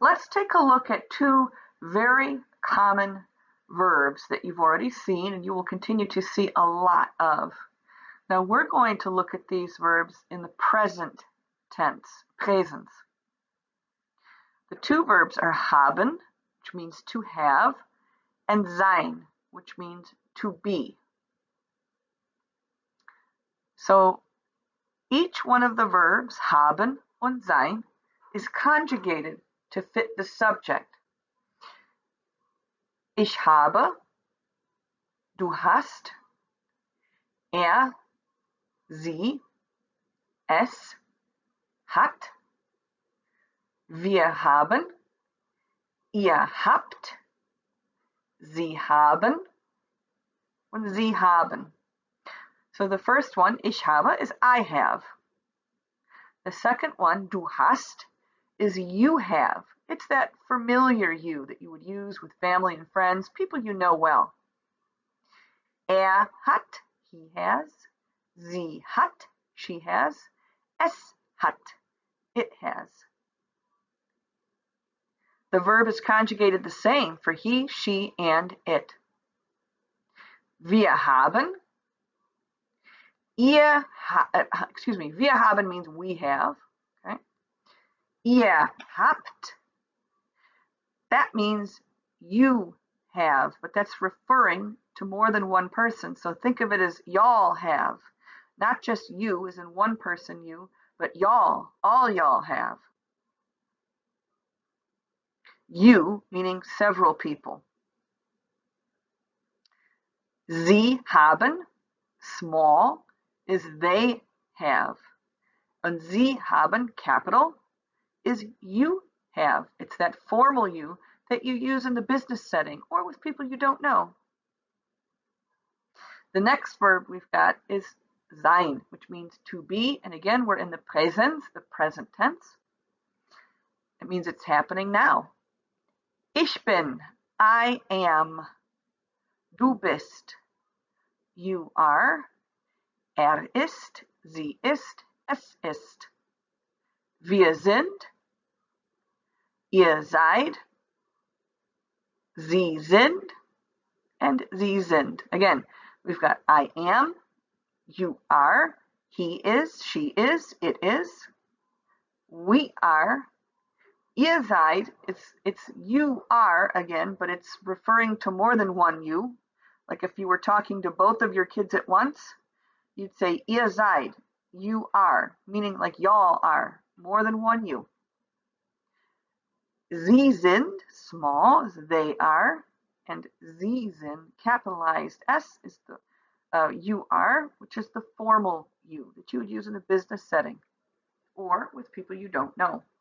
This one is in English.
Let's take a look at two very common verbs that you've already seen and you will continue to see a lot of. Now we're going to look at these verbs in the present tense, presens. The two verbs are haben, which means to have, and sein, which means to be. So each one of the verbs, haben und sein, is conjugated to fit the subject. Ich habe, du hast, er, sie, es, hat, wir haben, ihr habt, sie haben, und sie haben. So the first one, ich habe, is I have. The second one, du hast, is you have. It's that familiar you that you would use with family and friends, people you know well. Er hat, he has. Sie hat, she has. Es hat, it has. The verb is conjugated the same for he, she, and it. Wir haben. Wir haben means we have. Okay. Ihr habt. That means you have, but that's referring to more than one person. So think of it as y'all have. Not just you as in one person you, but y'all, all y'all have. You meaning several people. Sie haben, small, is they have. And Sie haben, capital, is you have. It's that formal you that you use in the business setting or with people you don't know. The next verb we've got is sein, which means to be. And again, we're in the presens, the present tense. It means it's happening now. Ich bin, I am. Du bist, you are. Er ist, sie ist, es ist. Wir sind, ihr seid. Sie sind, and sie sind. Again, we've got I am, you are, he is, she is, it is. We are. Ihr seid, it's you are again, but it's referring to more than one you. Like if you were talking to both of your kids at once, you'd say ihr seid, you are, meaning like y'all are, more than one you. Sie sind, small, is they are, and Sie sind, capitalized S, is the you are, which is the formal you that you would use in a business setting or with people you don't know.